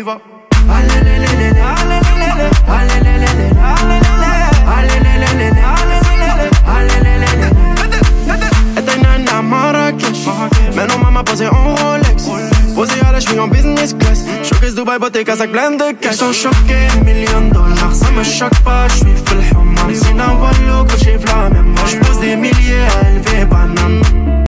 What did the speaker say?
va. Allez, les, les, les, allez, les, les, allez, les, les, allez, les, les, allez, les, les. Esta nana Marrakech, mais non maman posée en Rolex. Posée à la cheville en business class. Showcase Dubaï, beauté, casaque pleine de cash. Ils sont choqués, $1 000 000, ça me choque pas, j'suis full hummer. Sina Wallo, que j'ai la même. J'pose des milliers à élever banane.